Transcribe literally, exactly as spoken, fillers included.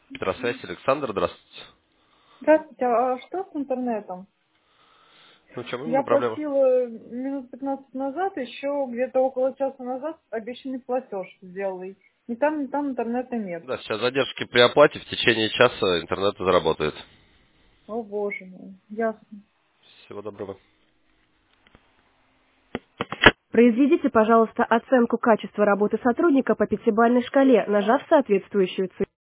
Петросвязь, Александр, здравствуйте. Здравствуйте, а что с интернетом? Ну, в чем Я именно проблема? платила минут пятнадцать назад, еще где-то около часа назад обещанный платеж сделала. Ни там, ни там интернета нет. Да, сейчас задержки при оплате, в течение часа интернет заработает. О боже мой, ясно. Всего доброго. Произведите, пожалуйста, оценку качества работы сотрудника по пятибалльной шкале, нажав соответствующую цифру.